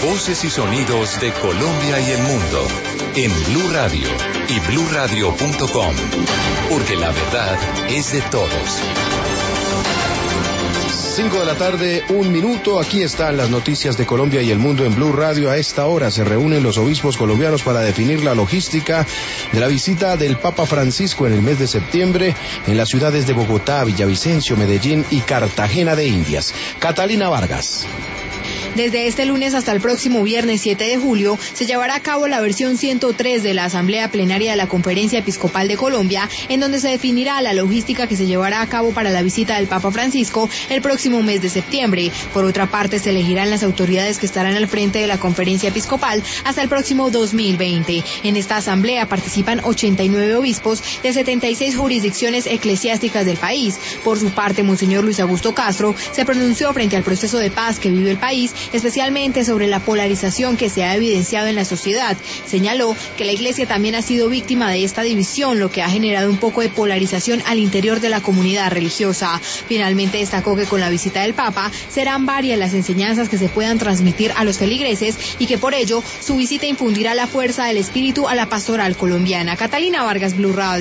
Voces y sonidos de Colombia y el mundo en Blue Radio y bluradio.com, porque la verdad es de todos. 5 de la tarde, 1 minuto. Aquí están las noticias de Colombia y el mundo en Blue Radio. A esta hora se reúnen los obispos colombianos para definir la logística de la visita del Papa Francisco en el mes de septiembre en las ciudades de Bogotá, Villavicencio, Medellín y Cartagena de Indias. Catalina Vargas. Desde este lunes hasta el próximo viernes 7 de julio se llevará a cabo la versión 103 de la Asamblea Plenaria de la Conferencia Episcopal de Colombia, en donde se definirá la logística que se llevará a cabo para la visita del Papa Francisco el próximo mes de septiembre. Por otra parte, se elegirán las autoridades que estarán al frente de la Conferencia Episcopal hasta el próximo 2020. En esta asamblea participan 89 obispos de 76 jurisdicciones eclesiásticas del país. Por su parte, Monseñor Luis Augusto Castro se pronunció frente al proceso de paz que vive el país, especialmente sobre la polarización que se ha evidenciado en la sociedad. Señaló que la Iglesia también ha sido víctima de esta división, lo que ha generado un poco de polarización al interior de la comunidad religiosa. Finalmente destacó que con la visita del Papa serán varias las enseñanzas que se puedan transmitir a los feligreses y que por ello su visita infundirá la fuerza del espíritu a la pastoral colombiana. Catalina Vargas, Blue Radio.